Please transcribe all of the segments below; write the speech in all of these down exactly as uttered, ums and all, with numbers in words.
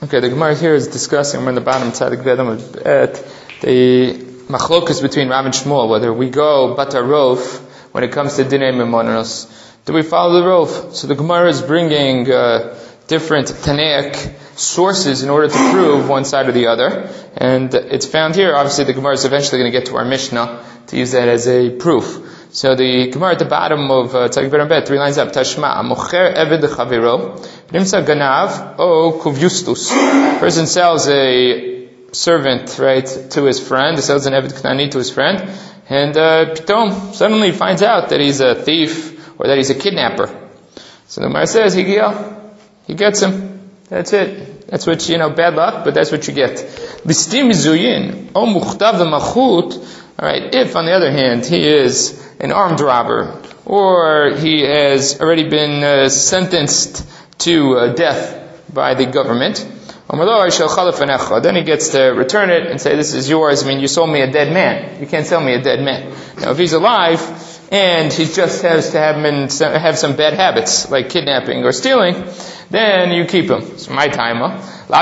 Okay, the Gemara here is discussing, we're in the bottom side of the machlokus between Rav and Shmuel, whether we go Batar Rov when it comes to Dinei Memonos. Do we follow the Rov? So the Gemara is bringing uh, different Tanaic sources in order to prove one side or the other. And it's found here, obviously the Gemara is eventually going to get to our Mishnah to use that as a proof. So the Gemara at the bottom of Tzadik uh, Bet, three lines up, Tashma, Mocher Eved Chaviro, Nimsa Ganav, O Kuvyustus. Person sells a servant, right, to his friend, he sells an Eved Knani to his friend, and uh, Pitom suddenly finds out that he's a thief, or that he's a kidnapper. So the Gemara says, Higiyah, he gets him. That's it. That's what, you know, bad luck, but that's what you get. Listim Zuyin, O Muchtav Machut. Alright, if on the other hand, he is an armed robber, or he has already been uh, sentenced to uh, death by the government, then he gets to return it and say, this is yours. I mean, you sold me a dead man. You can't sell me a dead man. Now, if he's alive, and he just has to have, been, have some bad habits, like kidnapping or stealing, then you keep him. It's my timer.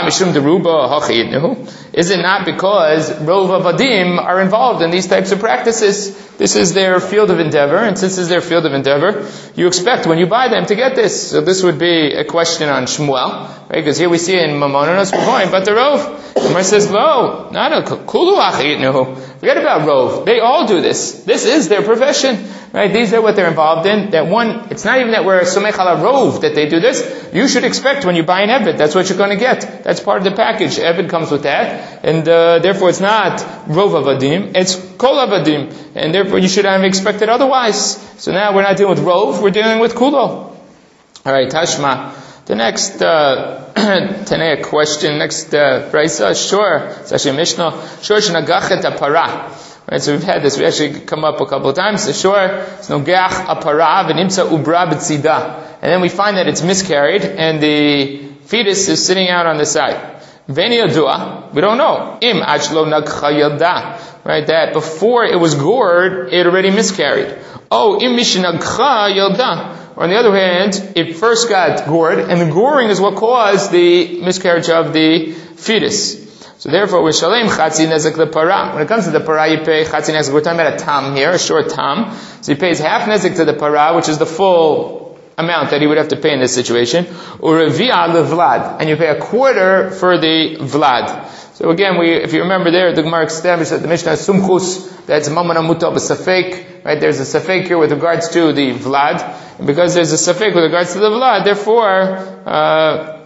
Is it not because Rov Avadim are involved in these types of practices? This is their field of endeavor, and since this is their field of endeavor, you expect when you buy them to get this. So this would be a question on Shmuel, right? Because here we see in Mamonos, we're going, but the Rov, the Gemara says, no, not a kulu achitnu. Forget about Rov. They all do this. This is their profession, right? These are what they're involved in. That one, it's not even that we're somech ala Rov that they do this. You should expect when you buy an Eved, that's what you're going to get. That's part of the package. Eved comes with that, and uh, therefore it's not Rov Avadim, it's Kol Avadim, and therefore you should have expected otherwise. So now we're not dealing with Rov, we're dealing with Kulo. Alright, Tashma. The next uh, Tanaic question, next uh, Brisa, sure, it's actually a Mishnah, sure, shenagachet apara. Right, so we've had this, we actually come up a couple of times, so sure, it's nogach apara, v'nimtza ubra b'tzida. And then we find that it's miscarried, and the fetus is sitting out on the side. Veni adua, we don't know. Im achlo nagcha yalda. Right, that before it was gored, it already miscarried. Oh, im mishnagcha yalda. Or on the other hand, it first got gored, and the goring is what caused the miscarriage of the fetus. So therefore, we're shalem chatzi nezek the para. When it comes to the para, you pay chatzi nezek. We're talking about a tam here, a short tam. So he pays half nezek to the para, which is the full amount that he would have to pay in this situation. Urevia levlad, and you pay a quarter for the vlad. So again, we, if you remember there, the Gemara established that the Mishnah is sumchus, that's mamana muta b'safek, right? There's a safek here with regards to the vlad, and because there's a safek with regards to the vlad, therefore, uh,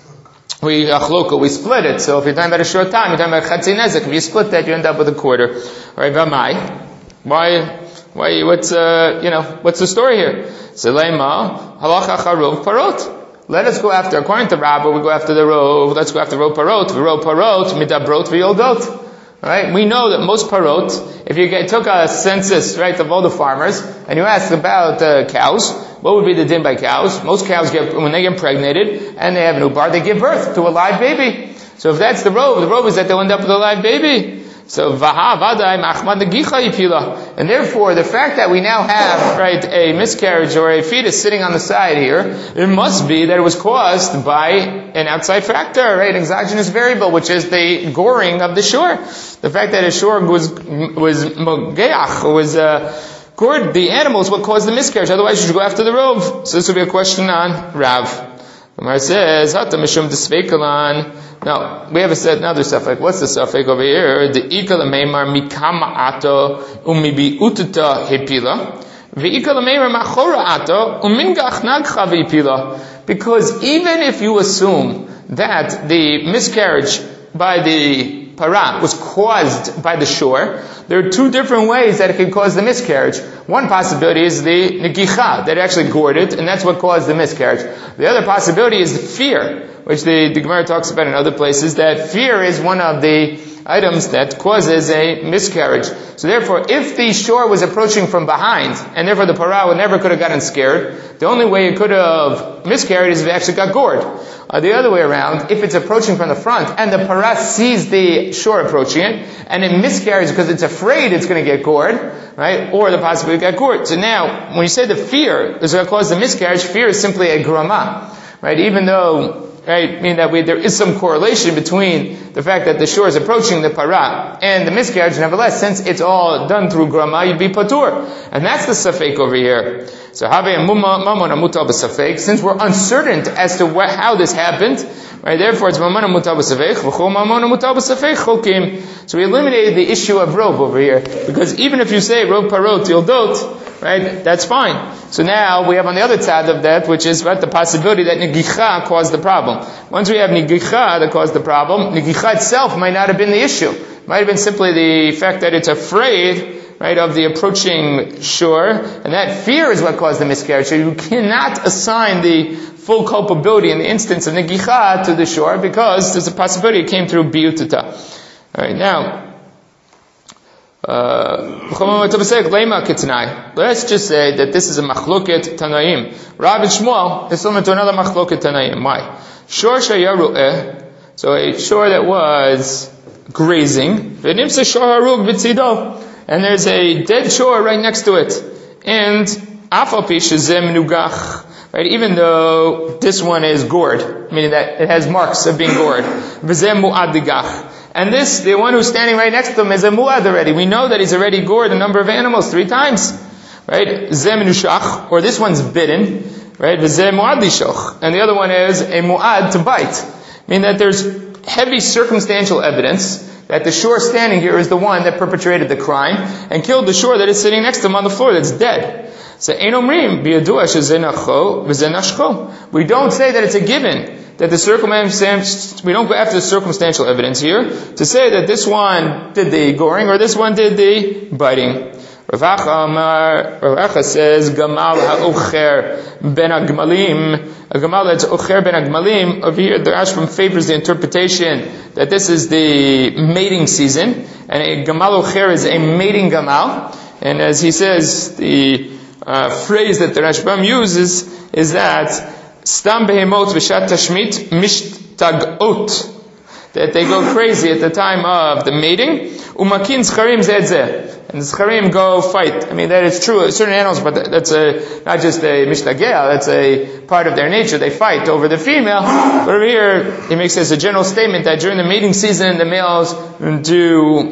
we achloka, we split it. So if you're talking about a short time, you're talking about chatzi nezek. If you split that, you end up with a quarter. Alright, v'amai? Why, why, what's, uh, you know, what's the story here? Selema, halacha charov parot. Let us go after, according to Rabbah, we go after the Rov, let's go after Rov Parot, Rov Parot, Midabrot V'yoldot. Right? We know that most Parot, if you get, took a census, right, of all the farmers, and you ask about uh, cows, what would be the din by cows? Most cows get, when they get impregnated, and they have an ubar, they give birth to a live baby. So if that's the Rov, the Rov is that they'll end up with a live baby. So vaha vadai machmad negicha yipila, and therefore the fact that we now have right a miscarriage or a fetus sitting on the side here, it must be that it was caused by an outside factor, right, an exogenous variable, which is the goring of the shore. The fact that a shore was was mogeach, was uh, gored the animal is what caused the miscarriage. Otherwise, you should go after the Rov. So this would be a question on Rav. Gemara says, "Hata mishum desveikalan." Now, we have a set another suffix. What's the suffix over here? The ikal meimar mikama ato umibi ututa hepila. Ve'ikal meimar machora ato umingach nagcha ve'ipila. Because even if you assume that the miscarriage by the para was caused by the shore, there are two different ways that it can cause the miscarriage. One possibility is the negicha, that actually gored it, and that's what caused the miscarriage. The other possibility is the fear, which the, the Gemara talks about in other places, that fear is one of the items that causes a miscarriage. So therefore, if the shore was approaching from behind, and therefore the para never could have gotten scared, the only way it could have miscarried is if it actually got gored. Uh, the other way around, if it's approaching from the front, and the para sees the shore approaching it, and it miscarries because it's afraid it's going to get gored, right? Or the possibility it got gored. So now, when you say the fear is going to cause the miscarriage, fear is simply a grama, right? Even though right? Meaning that we, there is some correlation between the fact that the shore is approaching the para and the miscarriage. Nevertheless, since it's all done through grama, you'd be patur. And that's the safek over here. So, since we're uncertain as to what, how this happened, right? Therefore, it's mamona mutal b'safek, v'chol mamona mutal b'safek chokim. So we eliminated the issue of rov over here, because even if you say rov parot tildot, right, that's fine. So now we have on the other side of that, which is right, the possibility that negicha caused the problem. Once we have negicha that caused the problem, negicha itself might not have been the issue. It might have been simply the fact that it's afraid, right, of the approaching shore, and that fear is what caused the miscarriage. So you cannot assign the full culpability in the instance of negicha to the shore, because there's a possibility it came through biyutata. Alright, now, Uh, let's just say that this is a machloket tanaim. Rav and Shmuel is similar to another machloket tanaim. Why? Shor shayaru'eh, so a shore that was grazing, v'nimsa shor harug b'tzido, and there's a dead shore right next to it. And afal pi shezem nugach, right? Even though this one is gored, meaning that it has marks of being gored. V'zem mu'ad digach. And this, the one who's standing right next to him, is a mu'ad already. We know that he's already gored a number of animals three times. Right? Zem nushach, or this one's bitten. Right? V'zem mu'ad lishoch. And the other one is a mu'ad to bite. Meaning that there's heavy circumstantial evidence that the shore standing here is the one that perpetrated the crime and killed the shore that is sitting next to him on the floor that's dead. So, ein omrim biyadua shezenacho v'zenashcho. We don't say that it's a given that the circumstantial, we don't go after the circumstantial evidence here to say that this one did the goring or this one did the biting. Rav Acha Amar, Rav Acha says, Gamal ha'ocher ben ha'gmalim, a gamal that's ocher ben ha'gmalim. Over here, the Rashbam favors the interpretation that this is the mating season, and a gamal ocher is a mating gamal. And as he says, the uh, phrase that the Rashbam uses is that Stam behemot v'shat tashmit mishtagot, that they go crazy at the time of the mating. Umakin zcharim zeh zeh, and the zcharim go fight. I mean, that is true. Certain animals, but that's a not just a mishtagea. That's a part of their nature. They fight over the female. But over here, he makes as a general statement that during the mating season, the males do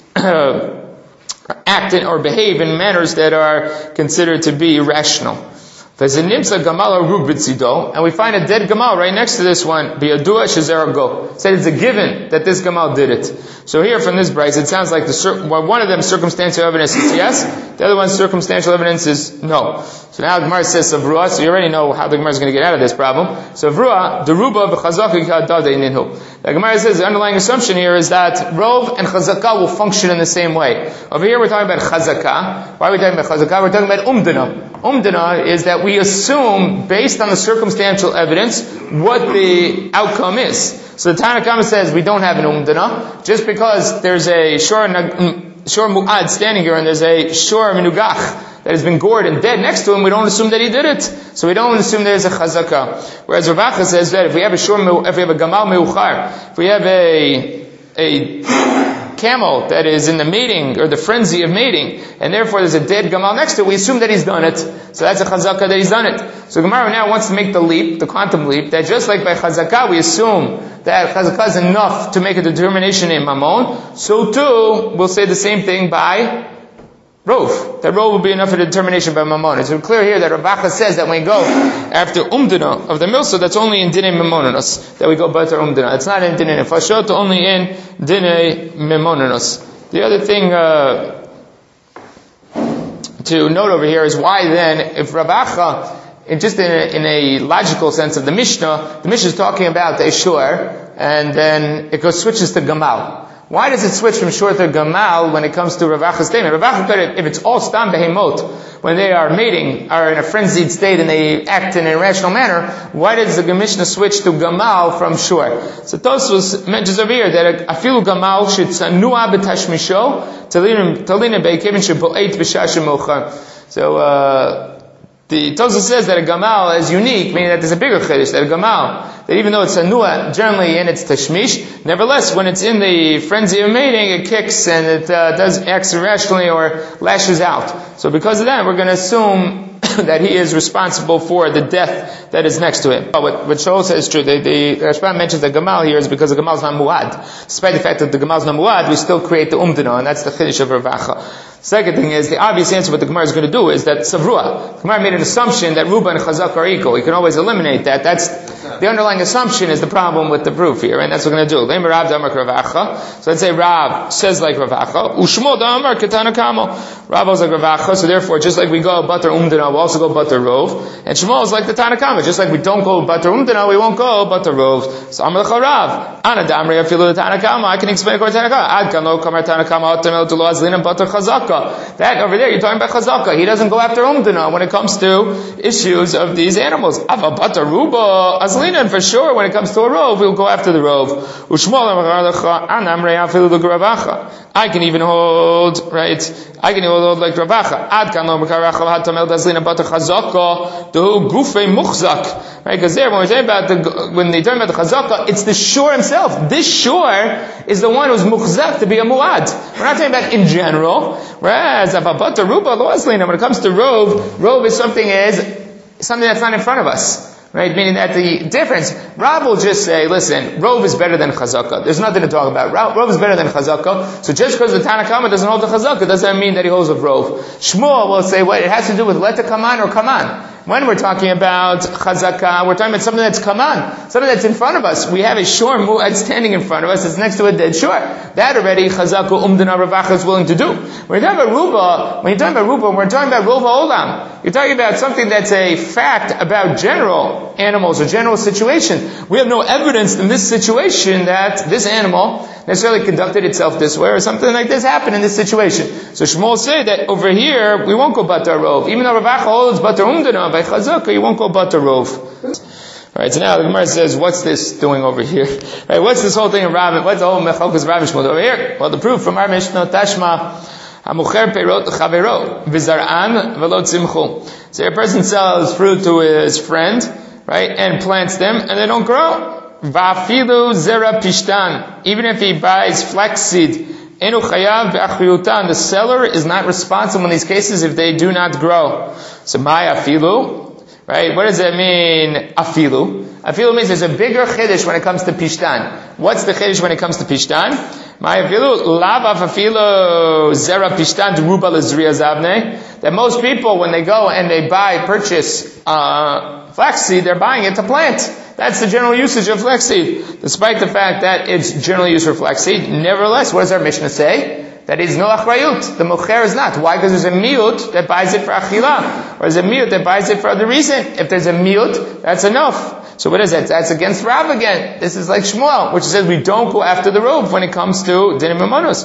act in, or behave in manners that are considered to be rational. And we find a dead gamal right next to this one. Said it's a given that this gamal did it. So here from this brayz, it sounds like the well, one of them circumstantial evidence is yes, the other one's circumstantial evidence is no. So now the Gemara says Savrua, so you already know how the Gemara is going to get out of this problem. Savrua, the ruba b'chazaka k'adada ninhu. The Gemara says the underlying assumption here is that rov and chazaka will function in the same way. Over here we're talking about chazaka. Why are we talking about chazaka? We're talking about umdana. Umdana is that we assume, based on the circumstantial evidence, what the outcome is. So the Tanna Kama says we don't have an umdana, just because there's a shor mu'ad standing here and there's a shor menugach that has been gored and dead next to him, we don't assume that he did it. So we don't assume there's a chazaka. Whereas Rav Acha says that if we have a shor, if we have a gamal meuchar, if we have a a camel that is in the mating, or the frenzy of mating, and therefore there's a dead gamal next to it, we assume that he's done it. So that's a chazaka that he's done it. So Gemara now wants to make the leap, the quantum leap, that just like by chazaka we assume that chazaka is enough to make a determination in mamon, so too we'll say the same thing by rov. That rov will be enough for the determination by mamon. It's clear here that Rav Acha says that when we go after umdana of the milsa, that's only in dinei memonanos, that we go batar umdana. It's not in dinei nefashot, only in dinei memonanos. The other thing uh, to note over here is why then, if Rav Acha, in just in a, in a logical sense of the Mishnah, the Mishnah is talking about the shor, and then it goes switches to gamal. Why does it switch from shor to gamal when it comes to Rav Acha's statement? Rav Acha could, if it's all stam behemot, when they are mating, are in a frenzied state and they act in an irrational manner, why does the Mishnah switch to gamal from shor? So Tosfos mentions over here that afilu gamal should sanua b'tashmisho talina be'kevin shebo'et b'shashem mocha. So, uh, the Tosfos says that a gamal is unique, meaning that there's a bigger chiddush, that a gamal, that even though it's a nuah, generally in its tashmish, nevertheless, when it's in the frenzy of mating, it kicks and it uh, does acts irrationally or lashes out. So because of that, we're going to assume that he is responsible for the death that is next to him. But what, what Shaul says is true. The, the Rashbam mentions the Gamal here is because the Gamal is not muad. Despite the fact that the Gamal is not muad, we still create the umdana, and that's the chiddush of Rav Acha. Second thing is, the obvious answer what the Gemara is going to do is that Savrua. The Gemara made an assumption that Ruba and Chazak are equal. We can always eliminate that. That's, the underlying assumption is the problem with the proof here, and that's what we're going to do. So let's say Rav says like Rav Acha, Ushmo Damar Ketana Kamo. Rav was like Rav Acha, so therefore, just like we go Batar Umdana, we also go Batar Rov. And Shmuel is like the Tanakama, just like we don't go Batar Umdana, we won't go Batar Rov. So Amar Lecha Rav, Ana Damri Afilu the Tanakama, I can explain according to Tanakama. Ad Kan Lo Kamar Tanakama, Otamel Tulo Azlin Batar Chazak. That over there, you're talking about Chazaka. He doesn't go after Umdana when it comes to issues of these animals. Ava Bata Ruba Azlina, for sure, when it comes to a rove, we'll go after the rove. I can even hold, right? I can hold like Ravacha. Ad kan lo mekaracha v'hatamel dazlina bata chazaka dehu gufei muchzak. Right? Because there, when we're talking about the, when they're talking about the chazaka, it's the shore himself. This shore is the one who's muchzak to be a muad. We're not talking about in general. Whereas ababata ruba lo azlina, when it comes to rove, rove is something is something that's not in front of us. Right? Meaning that the difference, Rav will just say, listen, Rov is better than Chazaka. There's nothing to talk about. Rov is better than Chazaka. So just because the Tanakama doesn't hold the Chazaka, doesn't mean that he holds with Rov. Shmuel will say, what, it has to do with let the Kaman or Kaman. When we're talking about Chazaka, we're talking about something that's Kaman. Something that's in front of us. We have a shore mu'ad standing in front of us. It's next to a dead shore. That already Chazaka Umdana Ravacha is willing to do. When you're talking about Ruba, when you're talking about Ruba, we're talking about Rova Olam. You're talking about something that's a fact about general animals or general situation. We have no evidence in this situation that this animal necessarily conducted itself this way or something like this happened in this situation. So Shmuel said that over here, we won't go Batar Rov. Even though Ravacha holds Batar Umdana by Chazaka, you won't go Batar Rov. Alright, so now the Gemara says, what's this doing over here? Right, what's this whole thing of Rav? What's the whole Mechokas Rav Shmuel over here? Well, the proof from our Mishnah, Tashma, Hamucher Peirot Chavero, Vizar'an Velo Tzimchu. So a person sells fruit to his friend, right, and plants them, and they don't grow. Va'afilu zera pishtan. Even if he buys flaxseed, enu chayav ve'achriyutan. The seller is not responsible in these cases if they do not grow. So my afilu, right? What does that mean? Afilu. Afilu means there's a bigger chiddush when it comes to pishtan. What's the chiddush when it comes to pishtan? My afilu lav afilu zera pishtan deruba lezriya zavne. That most people, when they go and they buy, purchase uh, flaxseed, they're buying it to plant. That's the general usage of flaxseed. Despite the fact that it's generally used for flaxseed, nevertheless, what does our Mishnah say? That is no achrayut. The mocher is not. Why? Because there's a miut that buys it for achila. Or there's a miut that buys it for other reason. If there's a miut, that's enough. So what is that? That's against Rav again. This is like Shmuel, which says we don't go after the rove when it comes to dinim mamonos.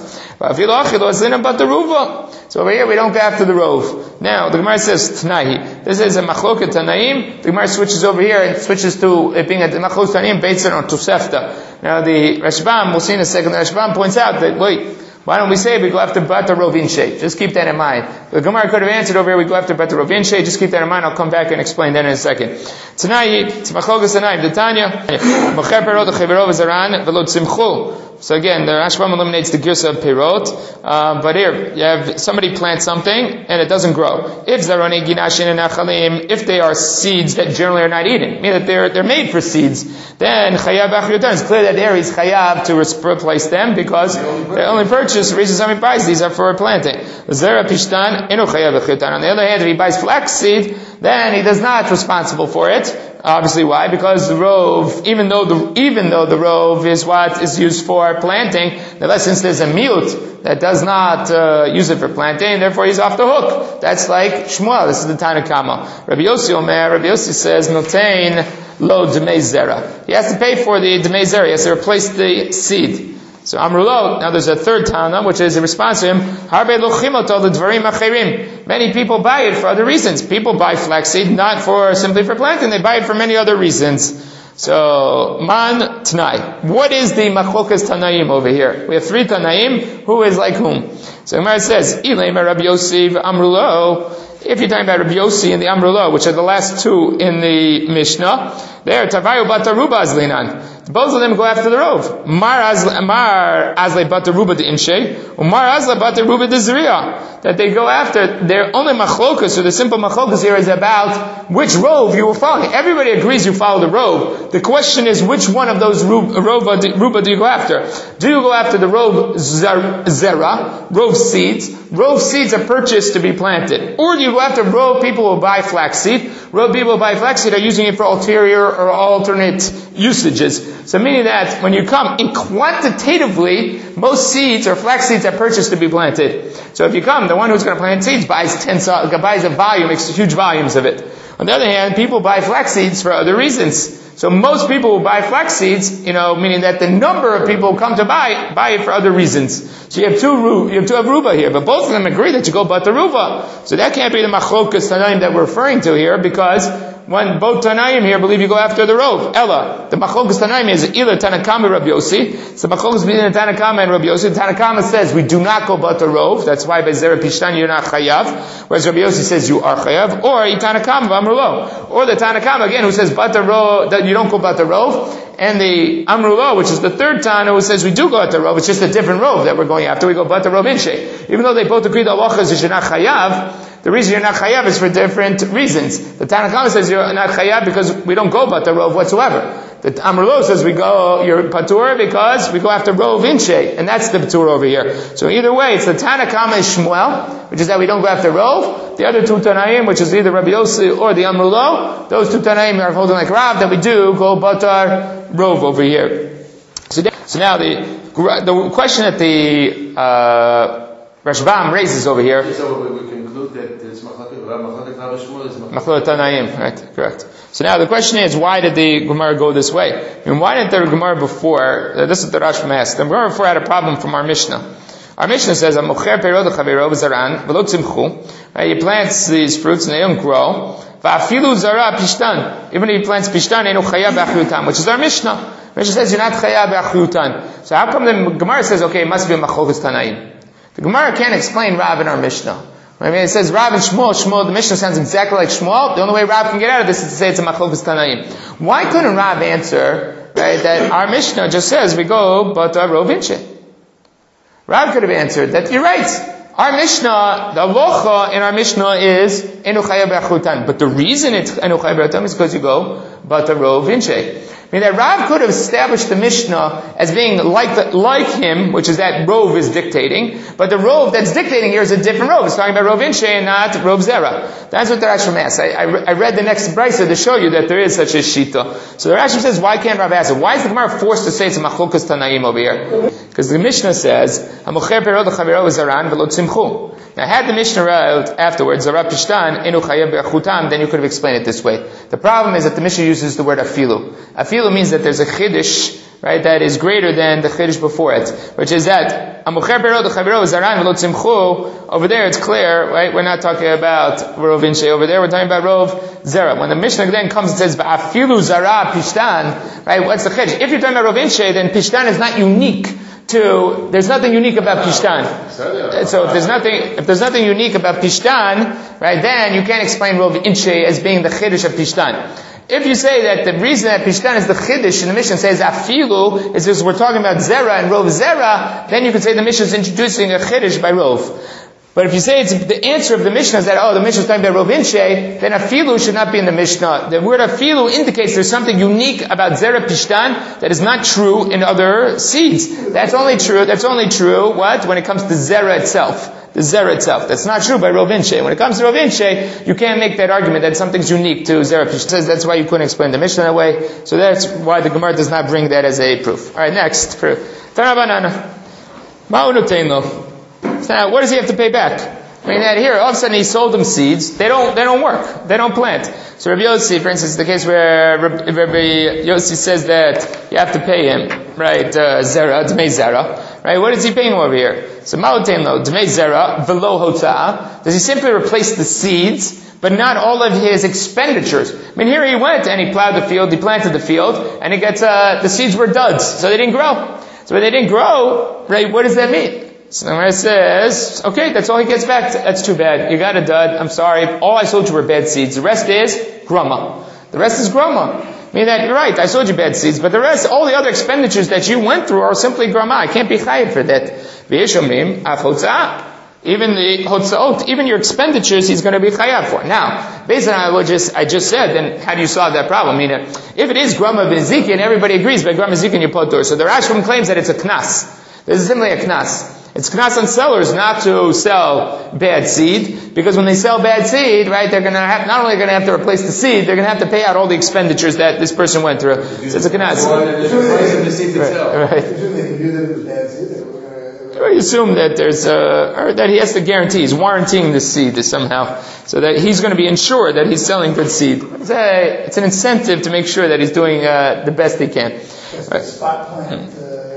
So over here we don't go after the rove. Now the Gemara says Tanahi. This is a machloket Tanaim. The Gemara switches over here and switches to it being a machloket Tanaim based on Tosefta. Now the Rashbam, we'll see in a second. The Rashbam points out that wait. Why don't we say we go after Bata Rovin Shei? Just keep that in mind. The Gemara could have answered over here, we go after Bata Rovin Shei. Just keep that in mind. I'll come back and explain that in a second. Tonight, it's Machogas Tanaim, the Tanya. Mocher perot chaverov zaran velo tzimchu. So again, the Rashbam eliminates the girsa of perot. Uh, but here, you have somebody plants something and it doesn't grow. If zaroni ginashin and achalim, if they are seeds that generally are not eaten, meaning that they're they're made for seeds, then chayav achriyutan. It's clear that there is chayav to replace them because they only purchase. The reason somebody buys these are for planting. Zera pishtan inu chayav achriyutan. On the other hand, if he buys flaxseed, then he does not responsible for it. Obviously, why? Because the rove, even though the even though the rove is what is used for planting, nevertheless, since there's a miut that does not uh, use it for planting, therefore he's off the hook. That's like Shmuel. This is the Tanakama. Rabbi Yossi Omer. Rabbi Yossi says, "Notain lo demei zera." He has to pay for the demei zera. He has to replace the seed. So Amrulo, now there's a third Tana, which is a response to him, Harbe lochimoto l'dvarim acherim. Many people buy it for other reasons. People buy flaxseed not for simply for planting, they buy it for many other reasons. So, man Tanai. What is the machlokas Tanaim over here? We have three Tanaim. Who is like whom? So Gemara says, Ilema Rabbi Yossi Amrulo. If you're talking about Rabbi Yossi and the Amrulo, which are the last two in the Mishnah, there, Tavayu Bataruba Azlinan. Both of them go after the rov. Mar azle bat ruba de inshe, umar azle bat ruba de zriya. That they go after, their only machlokas, so the simple machlokas here is about which rov you will follow. Everybody agrees you follow the rov. The question is, which one of those ruba do you go after? Do you go after the rov zera, rov seeds? Rov seeds are purchased to be planted. Or do you go after rov people who buy flaxseed? Rov people who buy flaxseed are using it for ulterior or alternate usages. So meaning that when you come, in quantitatively, most seeds or flax seeds are purchased to be planted. So if you come, the one who's going to plant seeds buys ten, buys a volume, makes huge volumes of it. On the other hand, people buy flax seeds for other reasons. So most people who buy flax seeds, you know, meaning that the number of people who come to buy, buy it for other reasons. So you have two, you have two Avruba here, but both of them agree that you go but the Ruba. So that can't be the Machlokas Tanaim that we're referring to here, because when both Tanaim here believe you go after the Rov. Ella, the Machlokas Tanaim is Ila Tanakama Rabbi Yossi. So Machlokas between Tanakama and Rabbi Yossi. Tanakama says we do not go but the Rov. That's why by Zera Pishtan you're not Chayav. Whereas Rabbi Yossi says you are Chayav. Or Tanakama V'amrulo. Or the Tanakama again who says but the Rov, that you don't go but the Rov. And the Amrulo, which is the third Tana, who says we do go at the Rov, it's just a different Rov that we're going after. We go but the Rov Inshe. Even though they both agree that Allah is you're not Chayav, the reason you're not Chayav is for different reasons. The Tanakama says you're not Chayav because we don't go but the Rov whatsoever. The Amrulo says we go, you're Patur because we go after Rov Inshe. And that's the Patur over here. So either way, it's the Tanakama is Shmuel, which is that we don't go after Rov. The other two Tanaim, which is either Rabbi Yossi or the Amrulo, those two Tanaim are holding like Rav, that we do go Batar Rov over here. So, so now the the question that the uh, Rashbam raises over here. So we, we conclude that it's Machlok Tanaim, right? Correct. So now the question is, why did the Gemara go this way? I mean, why didn't the Gemara before? Uh, this is the Rashbam asked. The Gemara before had a problem from our Mishnah. Our Mishnah says, "Amocher perod chavero v'zaran v'lo tzimchu." He plants these fruits and they don't grow. Va'afilu zara pishtan. Even if he plants pishtan, enu chayav b'achiyutan, which is our Mishnah. Mishnah says you're not chayav b'achiyutan. So how come the Gemara says, okay, it must be a machlokas tanaim? The Gemara can't explain Rav in our Mishnah. I mean, it says Rav and Shmuel. Shmuel, the Mishnah sounds exactly like Shmuel. The only way Rav can get out of this is to say it's a machlokas tanaim. Why couldn't Rav answer, right, that our Mishnah just says we go but a Rov Inshe? Rav could have answered that you're right. Our Mishnah, the Alocha in our Mishnah is Enu Chayav B'Achutan. But the reason it's Enu Chayav B'Achutan is because you go but a Rov Inshe. I mean, that Rav could have established the Mishnah as being like the, like him, which is that Rov is dictating, but the Rov that's dictating here is a different Rov. It's talking about Rov Inshe and not Rov Zera. That's what the Rashbam asks. I, I, I read the next brisa to show you that there is such a Shita. So the Rashbam says, why can't Rav ask it? Why is the Gemara forced to say it's a Machlokas Tanaim over here? Because the Mishnah says, "Hamocher perod chavero zaran v'lo tzimchu." Now, had the Mishnah read afterwards, "Zara pishtan enu chayav b'achutam," then you could have explained it this way. The problem is that the Mishnah uses the word afilu. Afilu means that there's a chiddush, right, that is greater than the chiddush before it, which is that "Hamocher perod chavero zaran v'lo tzimchu." Over there, it's clear, right? We're not talking about Rov Inshe. Over there, we're talking about Rov Zera. When the Mishnah then comes and says "Afilu zara pishtan," right? What's the chiddush? If you're talking about Rov Inshe, then pishtan is not unique. To, there's nothing unique about Pishtan. So if there's nothing, if there's nothing unique about Pishtan, right, then you can't explain Rov Inshe as being the Chiddush of Pishtan. If you say that the reason that Pishtan is the Chiddush in the Mishnah says Afilu is because we're talking about Zera and Rov Zera, then you could say the Mishnah is introducing a Chiddush by Rov. But if you say it's the answer of the Mishnah is that, oh, the Mishnah is talking about Rov Inshe, then Afilu should not be in the Mishnah. The word Afilu indicates there's something unique about Zera Pishtan that is not true in other seeds. That's only true, that's only true, what? When it comes to Zera itself. The Zera itself. That's not true by Rov Inshe. When it comes to Rov Inshe, you can't make that argument that something's unique to Zera Pishtan. That's why you couldn't explain the Mishnah that way. So that's why the Gemara does not bring that as a proof. Alright, next proof. Tanabanana. Ma'unuteino. So now, what does he have to pay back? I mean, that here, all of a sudden he sold them seeds. They don't, they don't work. They don't plant. So Rabbi Yossi, for instance, the case where Rabbi Yossi says that you have to pay him, right, uh, Zera, Dmei Zera, right? What is he paying him over here? So Ma'otein lo, Dmei Zera, Velo Hota'ah. Does he simply replace the seeds, but not all of his expenditures? I mean, here he went and he plowed the field, he planted the field, and he gets, uh, the seeds were duds, so they didn't grow. So when they didn't grow, right, what does that mean? So the Gemara says, okay, that's all he gets back. That's too bad. You got a dud. I'm sorry. All I sold you were bad seeds. The rest is grama. The rest is grama. Meaning that, you're right, I sold you bad seeds, but the rest, all the other expenditures that you went through are simply grama. I can't be chayiv for that. V'yesh omrim, af hotzah. Even the hotzaot, even your expenditures, he's going to be chayav for. Now, based on what just, I just said, then how do you solve that problem? I mean, if it is grama b'nezikin, everybody agrees, by grama b'nezikin you potur. So the Rashbam claims that it's a knas. This is simply a knas. It's knas on sellers not to sell bad seed, because when they sell bad seed, right, they're going to have, not only going to have to replace the seed, they're going to have to pay out all the expenditures that this person went through. So it's a knas. Right, right. We assume that there's a, or that he has to guarantee, he's warranting the seed somehow, so that he's going to be ensured that he's selling good seed. It's, a, it's an incentive to make sure that he's doing uh, the best he can. Right. Spot plant.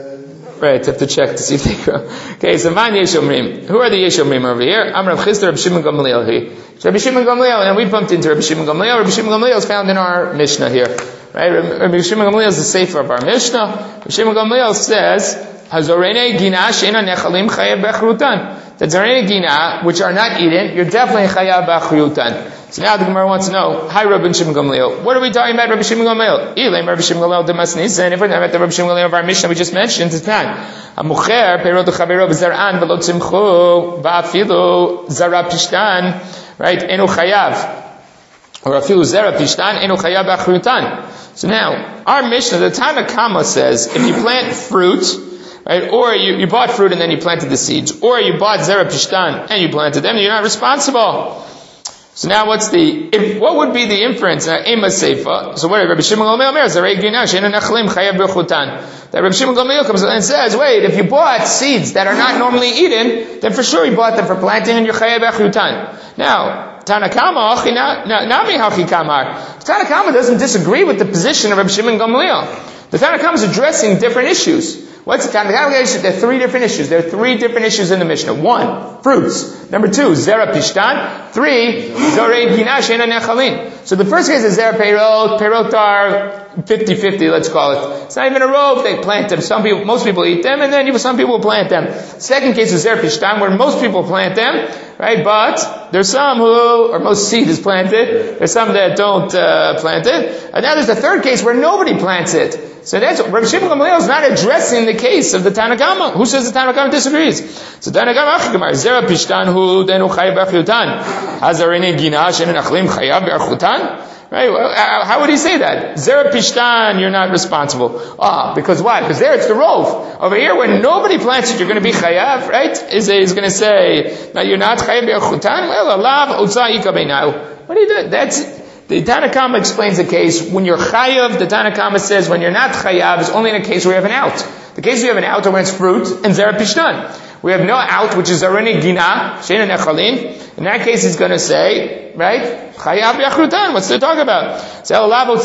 Uh, right, have to check to see if they grow. Okay, so man Yeshomrim. Who are the Yeshomrim over here? I'm Rav Chisda, Rabbi Shimon Gamliel here. So Rabbi Shimon Gamliel, and we bumped into Rabbi Shimon Gamliel. Rabbi Shimon Gamliel is found in our Mishnah here. Right, Rabbi Shimon Gamliel is the sefer of our Mishnah. Rabbi Shimon Gamliel says, Hazorene gina sheina nechalim chayav b'achrutan. The zorene gina, which are not eaten, you're definitely chayav b'achrutan. So now the Gemara wants to know, hi Rabbi Shimon Gamliel, what are we talking about Rabbi Shimon Gamliel? Ilay Rabbi Shimon Gamliel demasnis, and if we're talking about the Rabbi Shimon Gamliel of our Mishnah we just mentioned, it's time. Hamucher perot chavero b'zar'an v'lo tzimchu v'afilu zara pishtan, right? Enu chayav. Or afilu zara pishtan, enu chayav b'achrutan. So now, our Mishnah, the Tana Kama says, if you plant fruit, right, or you, you bought fruit and then you planted the seeds, or you bought zera pishtan and you planted them, you're not responsible. So now what's the, if, what would be the inference? Ema seifa. So what did Rabbi Shimon Gamliel אומר? Zarei gina she'enu nachlim chayav b'chutan. That Rabbi Shimon Gamliel comes and says, wait, if you bought seeds that are not normally eaten, then for sure you bought them for planting and you're chayav b'chutan. Now, Tanakama, nami hachi kamar. Tanakama doesn't disagree with the position of Rabbi Shimon Gamliel. The Tanakama is addressing different issues. What's the Tanakama issue? There are three different issues. There are three different issues in the Mishnah. One, fruits. Number two, zera pishtan. Three, zorei gina she'ena nechalin. So the first case is zera perot. Perot are fifty-fifty, let's call it. It's not even a rove, they plant them. Some people, most people eat them, and then some people plant them. Second case is zera pishtan, where most people plant them, right? But there's some who, or most seed is planted. There's some that don't uh, plant it. And now there's the third case where nobody plants it. So that's, Rabbi Shimon Gamliel is not addressing the case of the Tanakama. Who says the Tanakama disagrees? So Tanakama achikamar, zera pishtan hu denu chayav b'achutan. Hazarene gina she'enu nachlim chayav b'achutan. Right? How would he say that? Zera pishtan, you're not responsible. Ah, because why? Because there it's the rove. Over here, when nobody plants it, you're going to be chayav, right? Is he's going to say, no, you're not chayav b'achutan? Well, alav utzah ika beinahu. What do you do? That's the Tanakama explains the case when you're chayav. The Tanakama says when you're not chayav is only in a case where you have an out. The case we have an out are when it's fruit and zera pishtan. We have no out, which is zareni gina she'ena nechalin. In that case, he's going to say, right, chayav b'achrutan. What's they talk about? So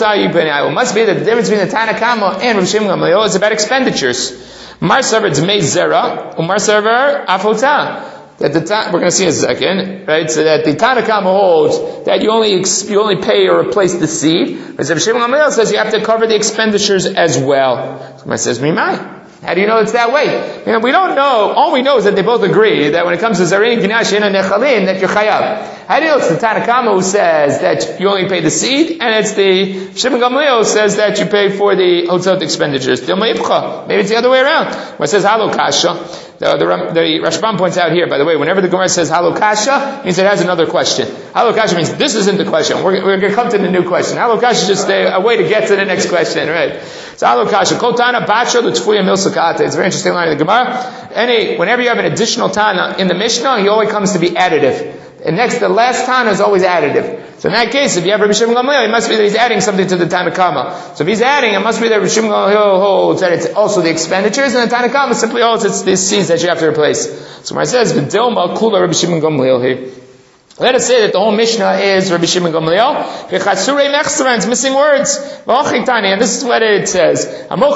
it must be that the difference between the Tanakama and Rav Shimon Gamliel is about expenditures. Mar saver dzmei zera, umar saver afotah. That the we're going to see in a second, right? So that the Tanakama holds that you only you only pay or replace the seed. Whereas Rav Shimon Gamliel says you have to cover the expenditures as well. So it says, "Mimai." How do you know it's that way? You know, we don't know. All we know is that they both agree that when it comes to zarin gina she'ena nechalin, that you're chayav. How do you know it's the Tanakama who says that you only pay the seed, and it's the Shimon Gamliel who says that you pay for the hotzot expenditures? Maybe it's the other way around. When it says halo kasha. The, the, the Rashbam points out here, by the way, whenever the Gemara says halo kasha, means it has another question. Halo kasha means this isn't the question. We're, we're going to come to the new question. Halo kasha is just a, a way to get to the next question, right? So halo kasha, kol tana bacho l'tfuya mil sakate. It's a very interesting line in the Gemara. Any, whenever you have an additional tana in the Mishnah, he always comes to be additive. And next, the last tana is always additive. So in that case, if you have Rabbi Shimon Gamliel, it must be that he's adding something to the Tanakama. So if he's adding, it must be that Rabbi Shimon Gamliel holds that it's also the expenditures, and the Tanakama simply holds it's the seeds that you have to replace. So when it says, V'delma kula Rabbi Shimon Gamliel here, let us say that the whole Mishnah is Rabbi Shimon Gamliel. It's missing words. And this is what it says.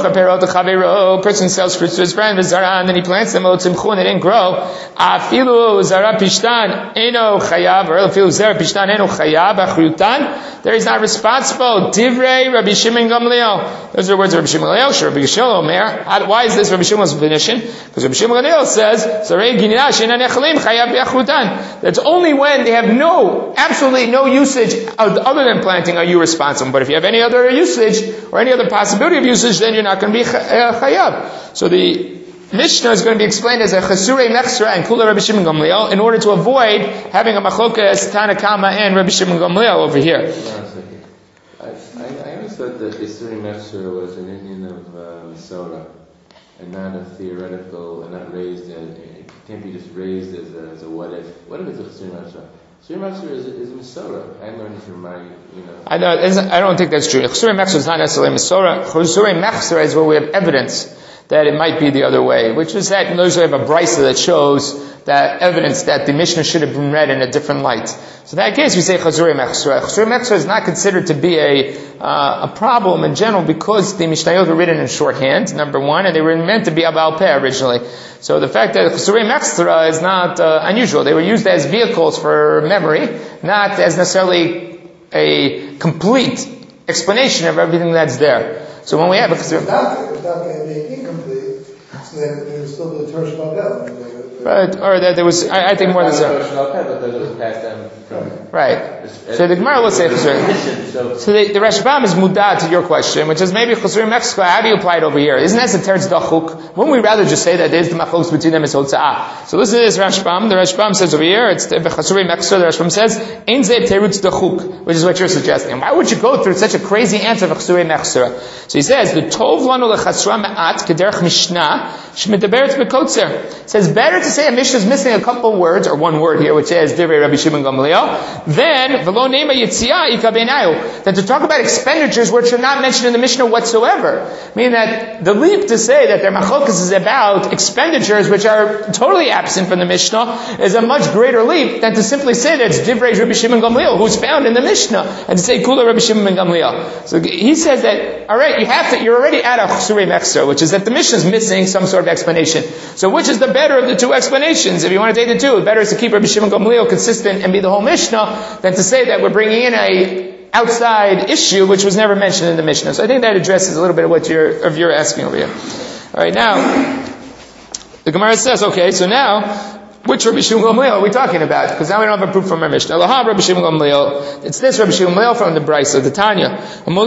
A person sells fruits to his friend, and then he plants them, and they didn't grow. There he's not responsible. Divrei Rabbi Shimon Gamliel. Those are the words of Rabbi Shimon Gamliel. Rabbi Shimon Omer. Why is this Rabbi Shimon's definition? Because Rabbi Shimon Gamliel says, that's only when they have no, absolutely no usage other than planting, are you responsible? But if you have any other usage or any other possibility of usage, then you're not going to be chayav. So the Mishnah is going to be explained as a Chasurei Mechsra and Kula Rabbi Shimon Gamliel in order to avoid having a Machokas Tanakama and Rabbi Shimon Gamliel over here. I, I, I always thought that Chasurei Mechsra was an Indian of uh, Misora and not a theoretical, and not raised, as, it can't be just raised as a, as a what if. What if it's a Chasurei Mechsra? Chasurei Mechsra is, is Misora. I learned from my, you know. I, know, I don't think that's true. Chasurei Mechsra is not necessarily Misora. Chasurei Mechsra is where we have evidence that it might be the other way, which is that notice we have a brisa that shows that evidence that the Mishnah should have been read in a different light. So in that case, we say Chazurei Mechsra. Chazurei Mechsra is not considered to be a uh, a problem in general because the Mishnayot were written in shorthand, number one, and they were meant to be Abal Peh originally. So the fact that Chazurei Mechsra is not uh, unusual. They were used as vehicles for memory, not as necessarily a complete explanation of everything that's there. So when we have a Chazurei being incomplete, so then there was still the Torah Shabbat. Right, or that there was, I, I think more than so. Right. So the Gemara will say, so the, the Rashbam is mudah to your question, which is maybe Chasurim Mechsra, how do you apply it over here? Isn't that the Teretz Dachuk? Wouldn't we rather just say that there's the machlokes between them is Hotza'ah? So listen to this Rashbam. The Rashbam says over here, it's the Chasurim Mechsra, the Rashbam says, Ein Zeh Teretz Dachuk, which is what you're suggesting. Why would you go through such a crazy answer of Chasurim Mechsra? So he says, the Tov Lanu Lechasra Ma'at Kederch Mishnah, Shmedaberet Bekotzer. It says, better to say a Mishnah is missing a couple words, or one word here, which is Divrei Rabbi Shimon Gamliel, then V'lo Neima Yitziyah Ika Beinayu, than to talk about expenditures which are not mentioned in the Mishnah whatsoever. Meaning that the leap to say that their machokas is about expenditures which are totally absent from the Mishnah is a much greater leap than to simply say that it's Divrei Rabbi Shimon Gamliel, who's found in the Mishnah, and to say Kula Rabbi Shimon Gamliel. So he says that, alright, you have to, you're already at a Chsurei Mechsra, which is that the Mishnah is missing some sort of explanation. So which is the better of the two explanations? If you want to take the two, the better is to keep Rabbi Shimon Gamliel consistent and be the whole Mishnah than to say that we're bringing in a outside issue which was never mentioned in the Mishnah. So I think that addresses a little bit of what you're, of you're asking over here. Alright, now, the Gemara says, okay, so now, which Rabbi Shimon Gamliel are we talking about? Because now we don't have a proof from our Mishnah. Elohab Rabbi Shimon Gamliel. It's this Rabbi Shimon Gamliel from the Brisa, the Tanya.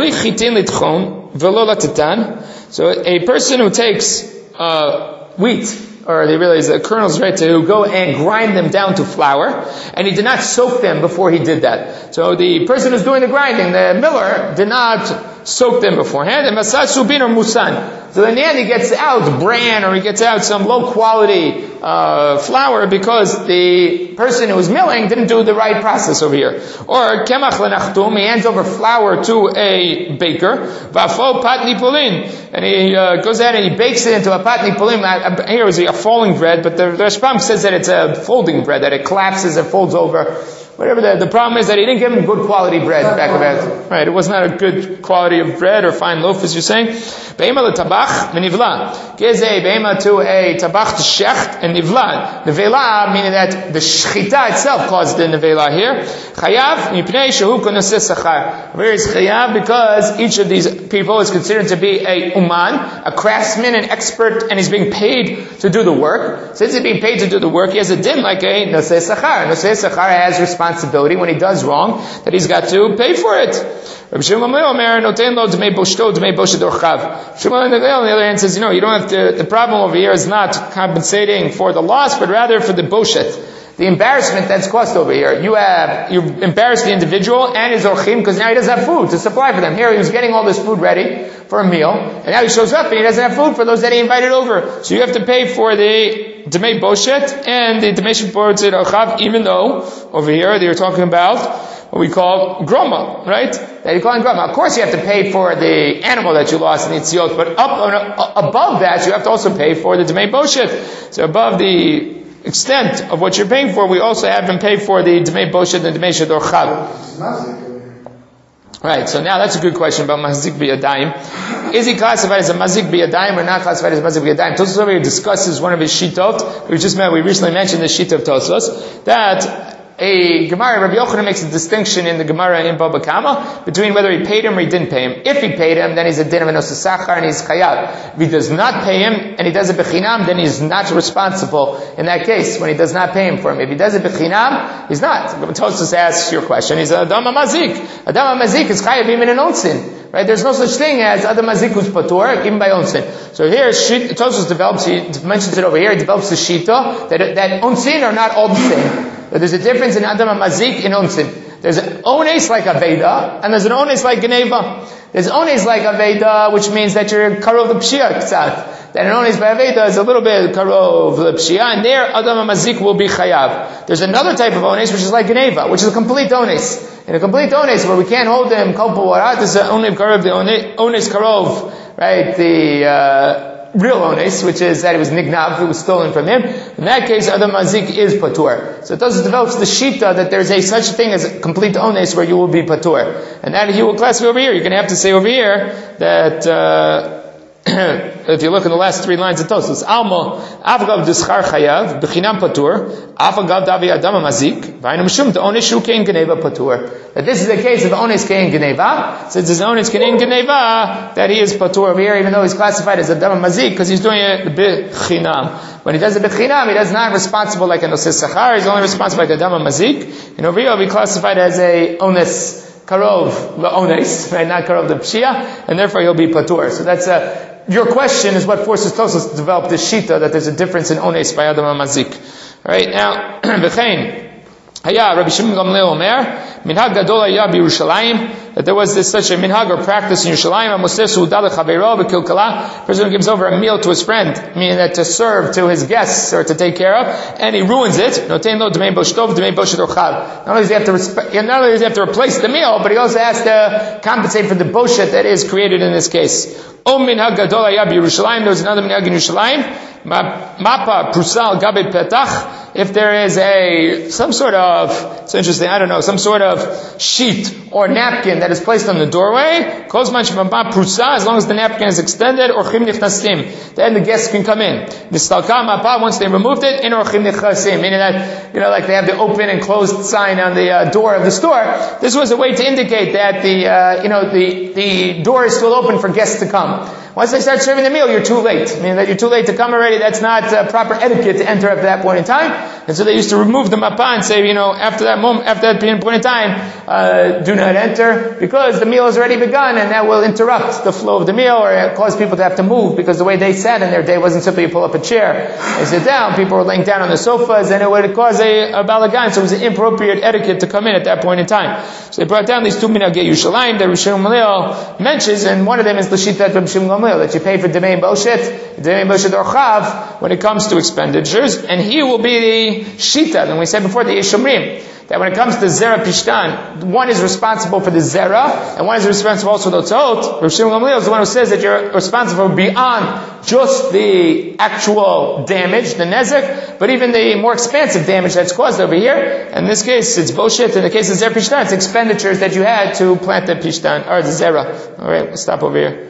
So a person who takes uh, wheat, or they realize the kernels, right, to go and grind them down to flour, and he did not soak them before he did that. So the person who's doing the grinding, the miller, did not soak them beforehand, and masatsu bin or musan. So in the end he gets out bran, or he gets out some low quality uh, flour because the person who was milling didn't do the right process over here. Or kemach lenachtum, he hands over flour to a baker, vafo pat nipulin, and he uh, goes out and he bakes it into a pat nipulin. Here is a falling bread, but the, the Rashbam says that it's a folding bread, that it collapses and folds over. Whatever the, the problem is that he didn't give him good quality bread back of it. Right, it was not a good quality of bread or fine loaf, as you're saying. Be'ema l'tabach v'nivla. Geze be'ema to a tabach to shecht and nivla. Nevela, meaning that the shchita itself caused the nevela here. Chayav mipnei shehu konoseh sachar. Where is chayav? Because each of these people is considered to be a uman, a craftsman, an expert, and he's being paid to do the work. Since he's being paid to do the work, he has a din like a noseh sachar. Noseh sachar has responsibility when he does wrong, that he's got to pay for it. Rabbi Shimon Gamliel noten lo dmei boshto dmei boshet orchav. Shimon Gamliel on the other hand says, you know, you don't have to, the problem over here is not compensating for the loss, but rather for the boshet, the embarrassment that's caused over here. You have, you embarrassed the individual and his orchim because now he doesn't have food to supply for them. Here he was getting all this food ready for a meal, and now he shows up and he doesn't have food for those that he invited over. So you have to pay for the Dmei Boshet and the Dmei Sheport Orchav, even though over here they were talking about what we call groma, right? That you're calling groma. Of course you have to pay for the animal that you lost in the Tziot, but up uh, above that you have to also pay for the Dmei Boshet. So above the extent of what you're paying for, we also have them pay for the Dmei Boshet and Dmei Sheport Orchav. Right, so now that's a good question about Mazik B'Yadayim. Is he classified as a Mazik B'Yadayim or not classified as a Mazik B'Yadayim? Tosfos over here discusses one of his Shitot. We just met, we recently mentioned the Shita of Tosfos, that a Gemara, Rabbi Yochanan makes a distinction in the Gemara in Baba Kama between whether he paid him or he didn't pay him. If he paid him, then he's a din of Enos Sachar and he's chayav. If he does not pay him and he does it bechinam, then he's not responsible in that case when he does not pay him for him. If he does it bechinam, he's not. Tosfos asks your question. He's a Adam HaMazik. Adam HaMazik is chayav even in onsin. Right? There's no such thing as Adam HaMazik who's patur, even by onsin. So here, Tosfos develops, he mentions it over here, he develops the shita, that, that onsin are not all the same. But there's a difference in Adam HaMazik in onsin. There's an ones like Aveda, and there's an ones like Geneva. There's ones like Aveda, which means that you're karov the pshia k'tzat. Then an ones by Aveda is a little bit karov the pshia, and there Adam HaMazik will be chayav. There's another type of ones which is like Geneva, which is a complete ones. In a complete ones where we can't hold them kol pa'warat, this is only karov the ones karov, right? The uh, real ones, which is that it was nignav, it was stolen from him. In that case, Adam HaMazik is patur. So it does develops the shita that there's a such thing as a complete ones where you will be patur. And that he will classify over here. You're going to have to say over here that, uh, if you look in the last three lines of Tosfos, Alma, Afagav Dischar Chayav, Bechinam Patur, Afagav Davi Adam HaMazik, V'aynu Mishum, the Ones Shu Kein Geneva Patur. That this is the case of Ones Kein Geneva, since it's Ones Kein Geneva, that he is Patur over here, even though he's classified as Adam HaMazik, because he's doing it Bechinam. When he does it Bechinam, he is not responsible like a Nosei Sachar, he's only responsible like Adam HaMazik, and over here he'll be classified as a Ones Karov La'ones, right? Not Karov the Pshia, and therefore he'll be Patur. So that's a, your question is what forces Tosfos to develop this shita that there's a difference in ones by Adam HaMazik. Alright, now, B'chein, Haya, Rabbi Shimon Gamliel Omer, Minhag Gadol Haya B'Yerushalayim, that there was this such a minhag or practice in Yerushalayim, Amoseh Su'udah L'Chaveiro B'Kilkala, a person who gives over a meal to his friend, meaning that to serve to his guests or to take care of, and he ruins it, Notein Lo D'mei Boshtov D'mei Boshet Orchav. Not only does he have to respe- not only does he have to replace the meal, but he also has to compensate for the boshet that is created in this case. Om Minhag Gadol Haya B'Yerushalayim, there was another minhag in Yerushalayim, Mapa Prusal Gabe Petach, if there is a, some sort of, it's interesting, I don't know, some sort of sheet or napkin that is placed on the doorway, Kozman Shemamba Prusa, as long as the napkin is extended, or Chim Nichnasim, then the guests can come in. The Stalka Mapa, once they removed it, in or Chim Nichnasim, meaning that, you know, like they have the open and closed sign on the uh, door of the store. This was a way to indicate that the, uh, you know, the, the door is still open for guests to come. Once they start serving the meal, you're too late. Meaning that you're too late to come already. That's not uh, proper etiquette to enter at that point in time. And so they used to remove the mapa and say, you know, after that moment, after that point in time, uh, do not enter, because the meal has already begun, and that will interrupt the flow of the meal, or cause people to have to move, because the way they sat in their day wasn't simply you pull up a chair and sit down. People were laying down on the sofas, and it would cause a, a balagan. So it was an inappropriate etiquette to come in at that point in time. So they brought down these two minhagei Yerushalayim that Rabbi Shimon Gamliel mentions, and one of them is the shita of Rabbi Shimon Gamliel, that you pay for Demei Boshet, Demei Boshet Orchav, when it comes to expenditures, and he will be the shita. And we said before, the Yeshomrim, that when it comes to Zera Pishtan, one is responsible for the Zera, and one is responsible also for the Tzot. Rabbi Shimon Gamliel is the one who says that you're responsible beyond just the actual damage, the nezek, but even the more expansive damage that's caused over here. In this case, it's Boshet. In the case of Zera Pishtan, it's expenditures that you had to plant the Pishtan, or the Zera. Alright, we'll stop over here.